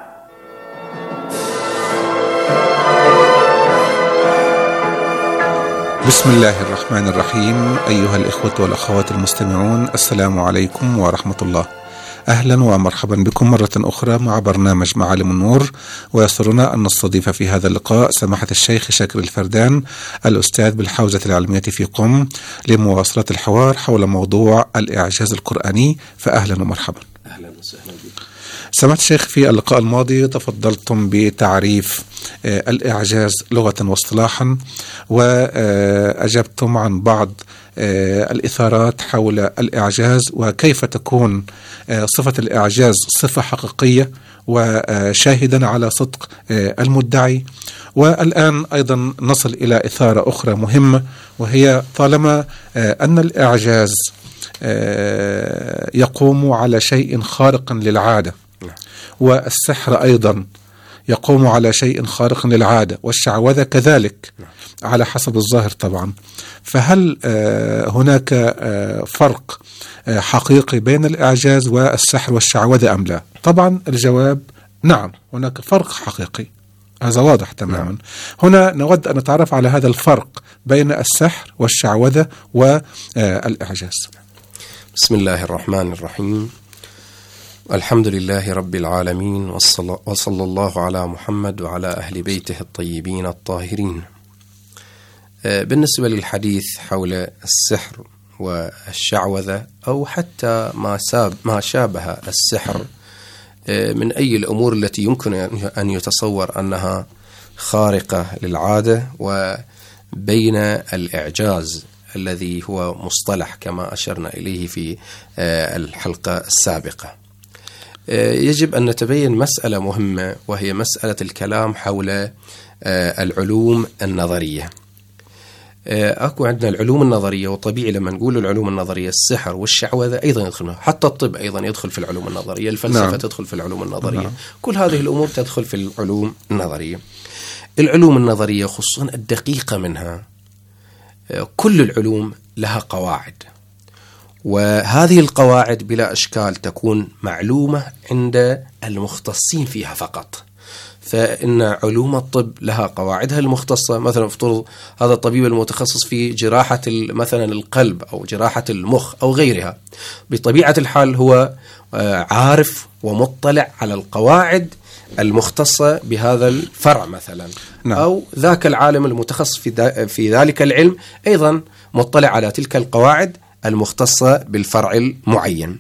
بسم الله الرحمن الرحيم. أيها الإخوة والأخوات المستمعون، السلام عليكم ورحمة الله. أهلا ومرحبا بكم مرة أخرى مع برنامج معالم النور، ويسرنا أن نستضيف في هذا اللقاء سماحة الشيخ شاكر الفردان الأستاذ بالحوزة العلمية في قم لمواصلة الحوار حول موضوع الإعجاز القرآني، فأهلا ومرحبا. أهلا وسهلا بكم. سماحة الشيخ، في اللقاء الماضي تفضلتم بتعريف الإعجاز لغة واصطلاحا، وأجبتم عن بعض الإثارات حول الإعجاز وكيف تكون صفة الإعجاز صفة حقيقية وشاهدا على صدق المدعي. والآن أيضا نصل إلى إثارة أخرى مهمة، وهي طالما أن الإعجاز يقوم على شيء خارق للعادة، والسحر أيضا يقوم على شيء خارق للعادة، والشعوذة كذلك على حسب الظاهر طبعا. فهل هناك فرق حقيقي بين الإعجاز والسحر والشعوذة أم لا؟ طبعا الجواب نعم، هناك فرق حقيقي، هذا واضح تماما. نعم. هنا نود أن نتعرف على هذا الفرق بين السحر والشعوذة والإعجاز. بسم الله الرحمن الرحيم، الحمد لله رب العالمين، وصلى الله على محمد وعلى أهل بيته الطيبين الطاهرين. بالنسبة للحديث حول السحر والشعوذة أو حتى ما ما شابه السحر من أي الأمور التي يمكن أن يتصور أنها خارقة للعادة، وبين الإعجاز الذي هو مصطلح كما أشرنا إليه في الحلقة السابقة، يجب أن نتبين مسألة مهمة، وهي مسألة الكلام حول العلوم النظرية. أكو عندنا العلوم النظرية، وطبيعي لما نقول العلوم النظرية السحر والشعوذة أيضا يدخل، حتى الطب أيضا يدخل في العلوم النظرية، الفلسفة نعم. تدخل في العلوم النظرية نعم. كل هذه الأمور تدخل في العلوم النظرية. العلوم النظرية خصوصا الدقيقة منها، كل العلوم لها قواعد، وهذه القواعد بلا إشكال تكون معلومة عند المختصين فيها فقط. فإن علوم الطب لها قواعدها المختصة، مثلا افترض هذا الطبيب المتخصص في جراحة مثلا القلب أو جراحة المخ أو غيرها، بطبيعة الحال هو عارف ومطلع على القواعد المختصة بهذا الفرع مثلا نعم. أو ذاك العالم المتخصص في, في ذلك العلم أيضا مطلع على تلك القواعد المختصة بالفرع المعين.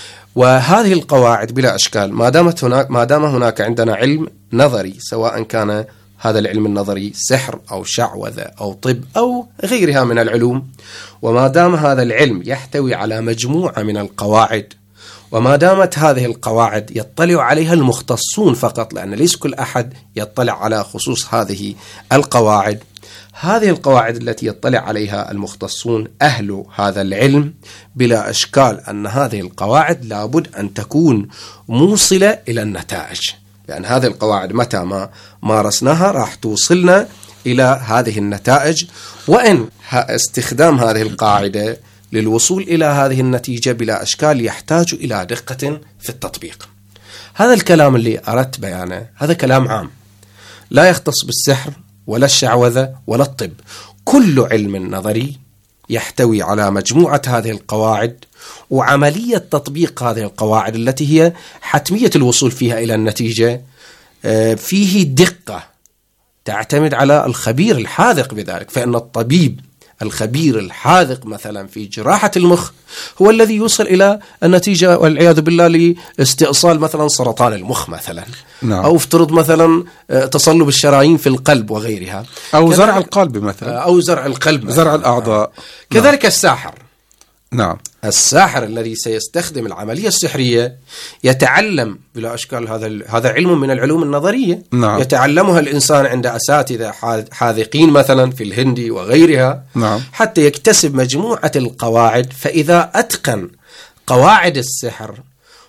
وهذه القواعد بلا إشكال ما دامت هناك ما دام هناك عندنا علم نظري، سواء كان هذا العلم النظري سحر أو شعوذة أو طب أو غيرها من العلوم، وما دام هذا العلم يحتوي على مجموعة من القواعد، وما دامت هذه القواعد يطلع عليها المختصون فقط، لأن ليس كل أحد يطلع على خصوص هذه القواعد، هذه القواعد التي يطلع عليها المختصون أهل هذا العلم، بلا إشكال أن هذه القواعد لابد أن تكون موصلة إلى النتائج، لأن هذه القواعد متى ما مارسناها راح توصلنا إلى هذه النتائج. وإن استخدام هذه القاعدة للوصول إلى هذه النتيجة بلا إشكال يحتاج إلى دقة في التطبيق. هذا الكلام اللي أردت بيانه هذا كلام عام، لا يختص بالسحر ولا الشعوذة ولا الطب. كل علم نظري يحتوي على مجموعة هذه القواعد، وعملية تطبيق هذه القواعد التي هي حتمية الوصول فيها إلى النتيجة فيه دقة تعتمد على الخبير الحاذق بذلك. فإن الطبيب الخبير الحاذق مثلا في جراحة المخ هو الذي يوصل إلى النتيجة والعياذ بالله لاستئصال مثلا سرطان المخ مثلا نعم. أو افترض مثلا تصلب الشرايين في القلب وغيرها، أو زرع القلب مثلا، أو زرع القلب مثلا. زرع الأعضاء كذلك نعم. الساحر نعم الساحر الذي سيستخدم العملية السحرية يتعلم بلا أشكال، هذا هذا علم من العلوم النظرية نعم. يتعلمها الإنسان عند أساتذة حاذقين مثلا في الهندي وغيرها نعم. حتى يكتسب مجموعة القواعد. فإذا أتقن قواعد السحر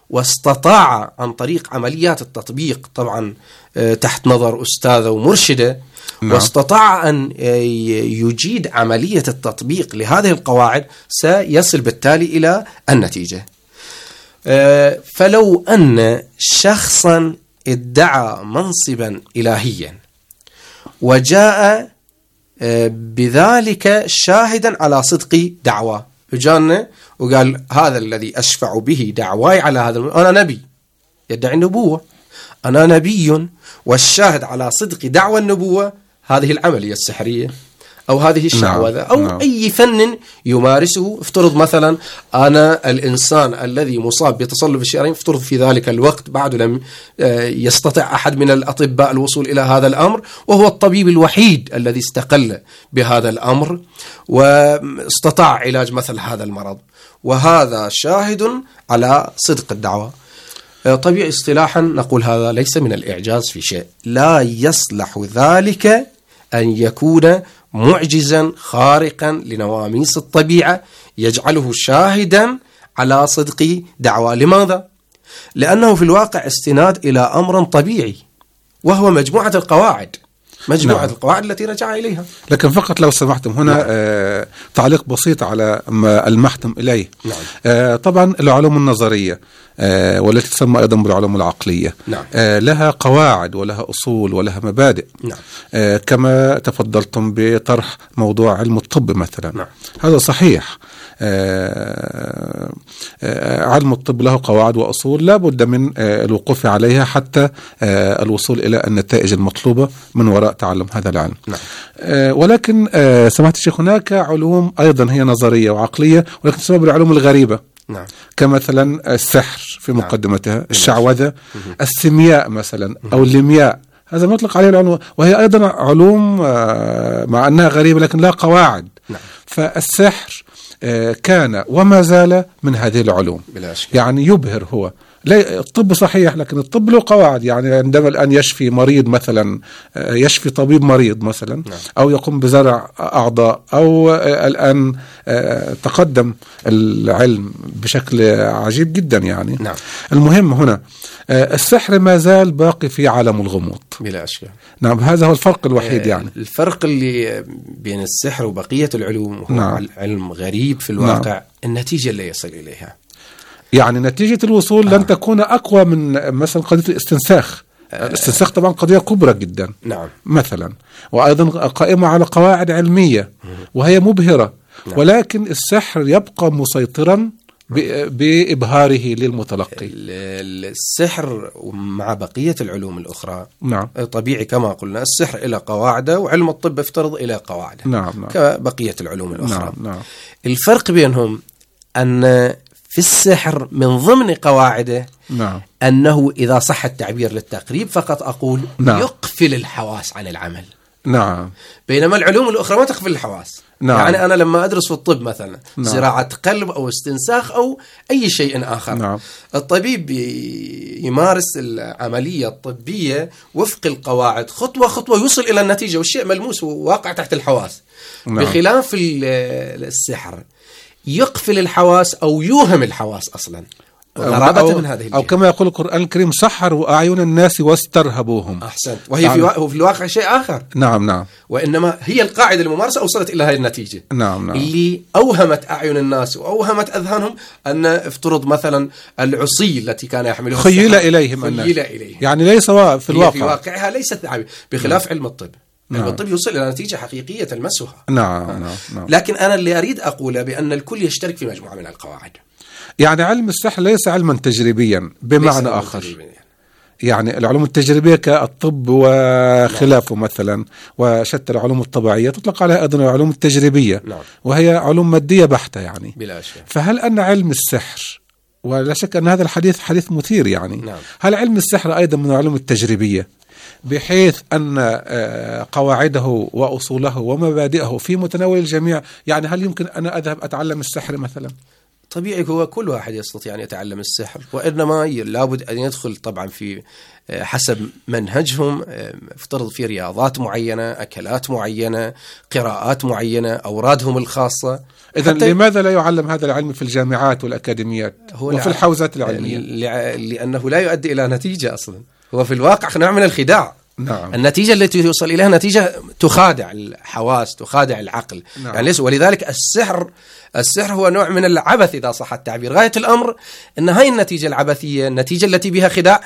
واستطاع عن طريق عمليات التطبيق طبعا تحت نظر أستاذة ومرشدة نعم. واستطاع أن يجيد عملية التطبيق لهذه القواعد سيصل بالتالي إلى النتيجة. فلو أن شخصا ادعى منصبا إلهيا وجاء بذلك شاهدا على صدق دعوة، جاءنا وقال هذا الذي أشفع به دعواي على هذا، أنا نبي يدعي النبوة، أنا نبي، والشاهد على صدق دعوى النبوة هذه العملية السحرية أو هذه الشعوذة أو نعم. أي فن يمارسه. افترض مثلا أنا الإنسان الذي مصاب بتصلب الشرايين، افترض في ذلك الوقت بعد لم يستطع أحد من الأطباء الوصول إلى هذا الأمر، وهو الطبيب الوحيد الذي استقل بهذا الأمر واستطاع علاج مثل هذا المرض، وهذا شاهد على صدق الدعوة. طبيعي اصطلاحا نقول هذا ليس من الإعجاز في شيء، لا يصلح ذلك أن يكون معجزا خارقا لنواميس الطبيعة يجعله شاهدا على صدق دعوة. لماذا؟ لأنه في الواقع استناد إلى أمر طبيعي وهو مجموعة القواعد مجموعة نعم. القواعد التي رجع إليها. لكن فقط لو سمحتم هنا نعم. آه تعليق بسيط على ما ألمحتم إليه. نعم. آه طبعا العلوم النظرية آه والتي تسمى أيضا بالعلوم العقلية نعم. آه لها قواعد ولها أصول ولها مبادئ. نعم. آه كما تفضلتم بطرح موضوع علم الطب مثلا. نعم. هذا صحيح. آه آه علم الطب له قواعد وأصول لا بد من آه الوقوف عليها حتى آه الوصول إلى النتائج المطلوبة من وراء تعلم هذا العلم. نعم. آه ولكن آه سمعت الشيخ هناك علوم أيضا هي نظرية وعقلية ولكن تسمى بالعلوم الغريبة. نعم. كمثلا السحر في نعم. مقدمتها، الشعوذة، السيمياء مثلا أو الليمياء، هذا مطلق عليه العلوم، وهي أيضا علوم مع أنها غريبة لكن لا قواعد. نعم. فالسحر كان وما زال من هذه العلوم، يعني يبهر هو. لا الطب صحيح لكن الطب له قواعد، يعني عندما الآن يشفي مريض مثلا، يشفي طبيب مريض مثلا، نعم. أو يقوم بزرع أعضاء، أو الآن تقدم العلم بشكل عجيب جدا يعني. نعم. المهم هنا السحر ما زال باقي في عالم الغموض بلا أشكال. نعم، هذا هو الفرق الوحيد. يعني الفرق اللي بين السحر وبقية العلوم هو نعم. علم غريب في الواقع. نعم. النتيجة اللي يصل إليها، يعني نتيجة الوصول آه. لن تكون أقوى من مثلا قضية الاستنساخ. آه. الاستنساخ طبعا قضية كبرى جدا. نعم. مثلا، وأيضا قائمة على قواعد علمية وهي مبهرة. نعم. ولكن السحر يبقى مسيطرا بإبهاره للمتلقي. السحر مع بقية العلوم الأخرى نعم. طبيعي كما قلنا، السحر إلى قواعده وعلم الطب يفترض إلى قواعده. نعم. نعم. كبقية العلوم الأخرى. نعم. نعم. الفرق بينهم أن في السحر من ضمن قواعده نعم. أنه إذا صح التعبير للتقريب فقط أقول نعم. يقفل الحواس عن العمل. نعم. بينما العلوم الأخرى ما تقفل الحواس. نعم. يعني أنا لما أدرس في الطب مثلا نعم. زراعة قلب أو استنساخ أو أي شيء آخر، نعم. الطبيب يمارس العملية الطبية وفق القواعد خطوة خطوة يوصل إلى النتيجة والشيء ملموس وواقع تحت الحواس. نعم. بخلاف السحر يقفل الحواس أو يوهم الحواس أصلا. أو, من هذه أو كما يقول القرآن الكريم سحروا أعين الناس واسترهبوهم. أحسنت. وهي نعم. في, في الواقع شيء آخر. نعم. نعم. وإنما هي القاعدة الممارسة أوصلت إلى هذه النتيجة. نعم. نعم. اللي أوهمت أعين الناس وأوهمت أذهانهم أن افترض مثلا العصي التي كان يحملها خيل إليهم خيل إليهم يعني ليس في الواقع، في واقعها ليست عابية. بخلاف نعم. علم الطب. نعم. علم الطب يوصل إلى نتيجة حقيقية تلمسها. نعم. نعم. نعم. لكن أنا اللي أريد أقوله بأن الكل يشترك في مجموعة من القواعد. يعني علم السحر ليس علما تجريبيا بمعنى آخر. تجريبيا. يعني العلوم التجريبية كالطب وخلافه نعم. مثلا، وشتى العلوم الطبيعية تطلق عليها أيضا العلوم التجريبية. نعم. وهي علوم مادية بحتة يعني. بلا شك. فهل أن علم السحر، ولا شك أن هذا الحديث حديث مثير يعني، نعم. هل علم السحر أيضا من العلوم التجريبية بحيث أن قواعده وأصوله ومبادئه في متناول الجميع؟ يعني هل يمكن أنا أذهب أتعلم السحر مثلا؟ طبيعي هو كل واحد يستطيع أن يتعلم السحر، وإنما لابد أن يدخل طبعا في حسب منهجهم، افترض في رياضات معينة، أكلات معينة، قراءات معينة، أورادهم الخاصة. إذن لماذا لا يعلم هذا العلم في الجامعات والأكاديميات وفي الحوزات العلمية؟ لأنه لا يؤدي إلى نتيجة أصلا. هو في الواقع نوع من الخداع. نعم. النتيجة التي يوصل إليها نتيجة تخادع الحواس، تخادع العقل. نعم. يعني ليس، ولذلك السحر السحر هو نوع من العبث إذا صح التعبير. غاية الأمر أن هاي النتيجة العبثية، النتيجة التي بها خداع،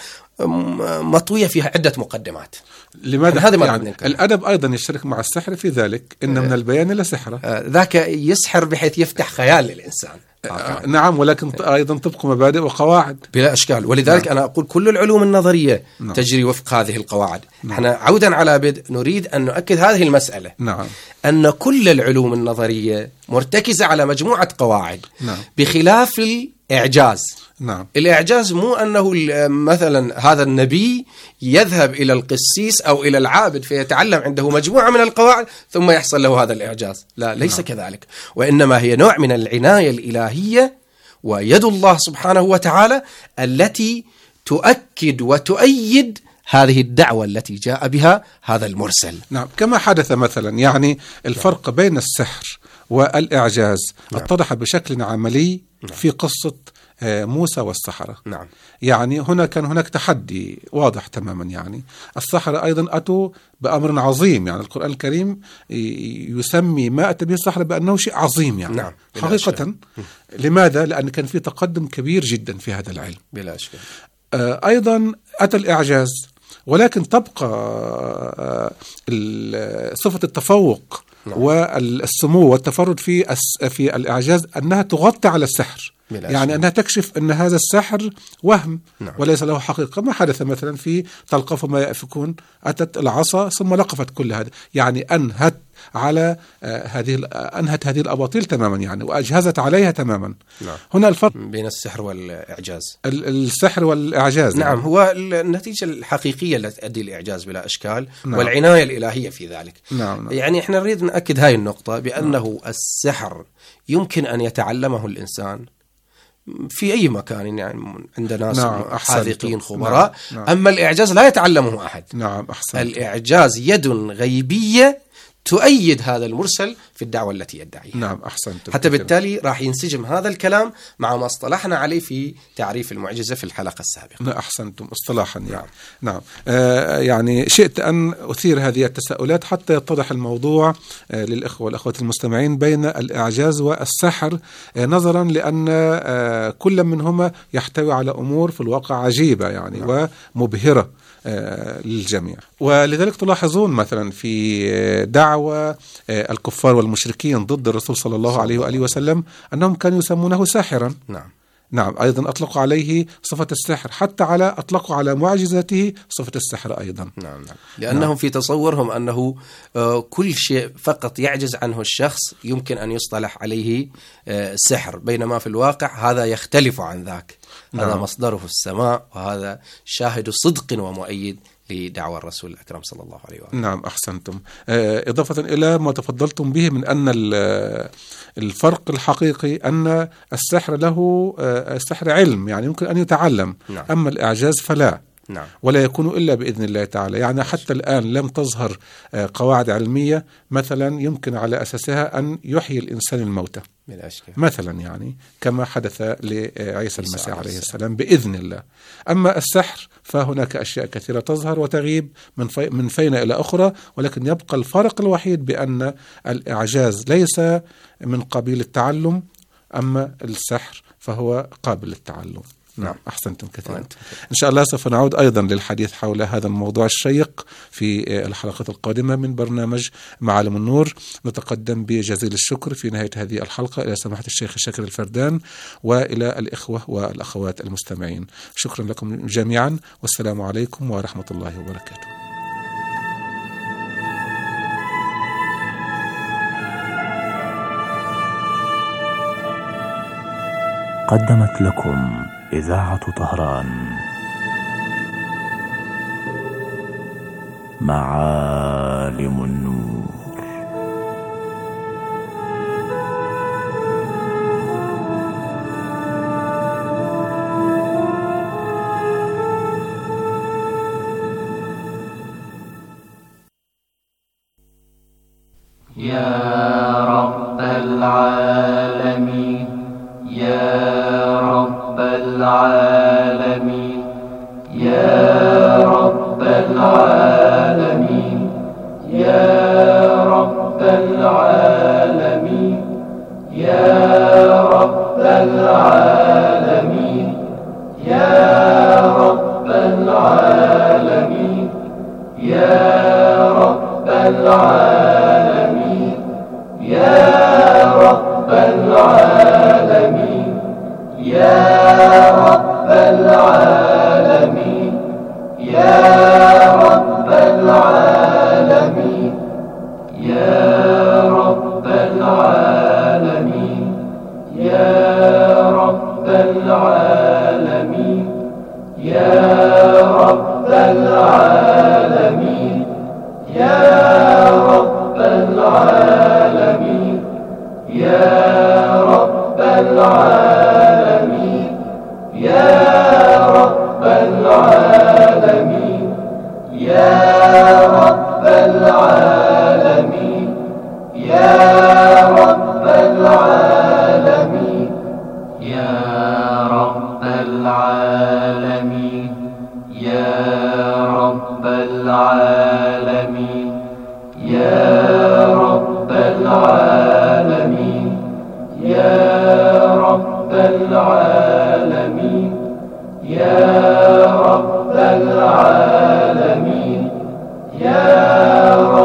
مطوية فيها عدة مقدمات. لماذا هذا ما يعني الأدب أيضا يشترك مع السحر في ذلك؟ إن من البيان لسحرة. ذاك يسحر بحيث يفتح خيال للإنسان. آه نعم، ولكن أيضا تبقى مبادئ وقواعد بلا أشكال. ولذلك نعم. أنا أقول كل العلوم النظرية نعم. تجري وفق هذه القواعد. نعم. احنا عودا على بدء نريد أن نؤكد هذه المسألة. نعم. أن كل العلوم النظرية مرتكزة على مجموعة قواعد. نعم. بخلاف الإعجاز. نعم. الإعجاز مو أنه مثلا هذا النبي يذهب إلى القسيس أو إلى العابد فيتعلم عنده مجموعة من القواعد ثم يحصل له هذا الإعجاز. لا، ليس نعم. كذلك. وإنما هي نوع من العناية الإلهية ويد الله سبحانه وتعالى التي تؤكد وتؤيد هذه الدعوة التي جاء بها هذا المرسل. نعم، كما حدث مثلا يعني الفرق نعم. بين السحر والإعجاز نعم. اتضح بشكل عملي نعم. في قصة موسى والسحرة. نعم. يعني هنا كان هناك تحدي واضح تماما. يعني السحرة أيضا أتوا بأمر عظيم. يعني القرآن الكريم يسمي ما أتى به السحرة بأنه شيء عظيم يعني نعم. حقيقة. لماذا؟ لأن كان في تقدم كبير جدا في هذا العلم. بلا شك. أيضا أتى الإعجاز، ولكن تبقى صفة التفوق نعم. والسمو والتفرد في في الإعجاز أنها تغطي على السحر. يعني أنها تكشف أن هذا السحر وهم نعم. وليس له حقيقة. ما حدث مثلا في تلقفوا ما يأفكون، أتت العصا ثم لقفت كل هذا، يعني أنهت على آه هذه أنهت هذه الأباطيل تماما يعني وأجهزت عليها تماما. نعم. هنا الفرق بين السحر والإعجاز. السحر والإعجاز نعم يعني. هو النتيجة الحقيقية التي تؤدي الإعجاز بلا إشكال نعم. والعناية الإلهية في ذلك. نعم. نعم. يعني إحنا نريد نأكد هاي النقطة بأنه نعم. السحر يمكن أن يتعلمه الإنسان في أي مكان، يعني عند ناس نعم حاذقين خبراء. نعم. نعم. أما الإعجاز لا يتعلمه أحد. نعم أحسنت. الإعجاز يد غيبية تؤيد هذا المرسل في الدعوة التي يدعيها. نعم أحسنت. حتى بالتالي راح ينسجم هذا الكلام مع ما اصطلحنا عليه في تعريف المعجزة في الحلقة السابقة. نعم أحسنتم اصطلاحا يعني. نعم, نعم. آه يعني شئت أن أثير هذه التساؤلات حتى يتضح الموضوع آه للإخوة والأخوات المستمعين بين الإعجاز والسحر، آه نظرا لأن آه كل منهما يحتوي على أمور في الواقع عجيبة يعني نعم. ومبهرة للجميع. ولذلك تلاحظون مثلا في دعوة الكفار والمشركين ضد الرسول صلى الله عليه وآله وسلم أنهم كانوا يسمونه ساحرا. نعم. نعم أيضا أطلقوا عليه صفة السحر، حتى على أطلقوا على معجزاته صفة السحر أيضا. نعم نعم. لأنهم نعم. في تصورهم أنه كل شيء فقط يعجز عنه الشخص يمكن أن يصطلح عليه سحر، بينما في الواقع هذا يختلف عن ذاك. نعم. هذا مصدره السماء، وهذا شاهد صدق ومؤيد لدعوة الرسول الأكرم صلى الله عليه وآله. نعم أحسنتم. إضافة إلى ما تفضلتم به من أن الفرق الحقيقي أن السحر له السحر علم، يعني يمكن أن يتعلم. نعم. أما الإعجاز فلا. نعم. ولا يكون إلا بإذن الله تعالى. يعني حتى الآن لم تظهر قواعد علمية مثلا يمكن على أساسها أن يحيي الإنسان الموتى مثلا، يعني كما حدث لعيسى المسيح عليه السلام بإذن الله. أما السحر فهناك أشياء كثيرة تظهر وتغيب من في من فينا إلى أخرى، ولكن يبقى الفرق الوحيد بأن الإعجاز ليس من قبيل التعلم، أما السحر فهو قابل للتعلم. نعم أحسنتم كثيرا. إن شاء الله سوف نعود أيضا للحديث حول هذا الموضوع الشيق في الحلقة القادمة من برنامج معالم النور. نتقدم بجزيل الشكر في نهاية هذه الحلقة إلى سماحة الشيخ الشاكر الفردان وإلى الإخوة والأخوات المستمعين. شكرا لكم جميعا، والسلام عليكم ورحمة الله وبركاته. قدمت لكم إذاعة طهران معالم النور. يا رب العالمين، يا رب العالمين، يا رب العالمين، يا رب العالمين، يا رب العالمين، يا رب العالمين، يا رب العالمين، يا رب العالمين، يا رب العالمين، يا رب العالمين، يا رب العالمين، يا رب العالمين، يا رب العالمين، يا رب العالمين، يا رب العالمين، يا رب العالمين، يا رب العالمين يا رب العالمين يا رب العالمين يا رب العالمين يا رب العالمين